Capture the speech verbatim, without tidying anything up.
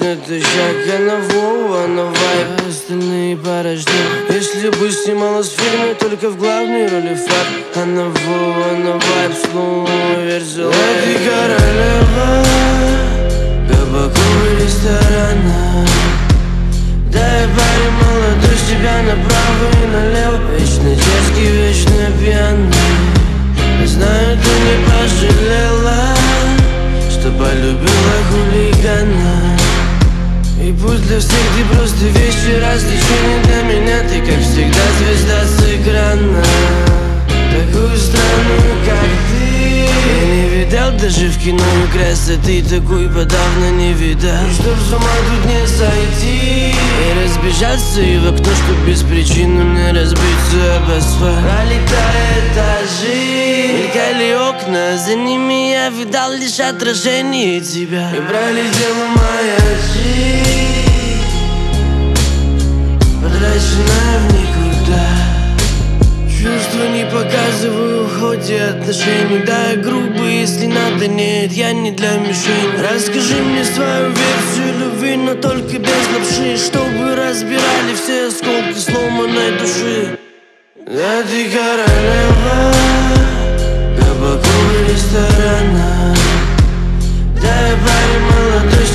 точно тысяча, она Вова, она вайб, остальные порождения. Если бы снималась в фильме только в главной роли факт, она Вова, она вайб, слоумо версия. Ты королева кабакового ресторана. Дай паре молодой с тебя направо и налево. Вечно дерзкий, вечно пьяный. Знаю, ты не пожалела, что полюбила хулигана. И пусть для всех ты просто вещи развлечения, для меня ты, как всегда, звезда с экрана. Такую странную, как ты, я не видал даже в кино, и красоты такой подавно не видал. И чтоб с ума тут не сойти и разбежаться и в окно, чтоб без причины мне разбиться об асфальт. Пролетая этажи, мелькали окна, за ними я видал лишь отражение тебя. И пролетела моя жизнь, потраченная в никуда. Чувства не показываю в ходе отношений. Да, я грубый, если надо, нет, я не для мишени. Расскажи мне свою версию любви, но только без лапши, чтобы разбирали все осколки сломанной души. Да, ты королева кабакового ресторана. Да, я парень молодой,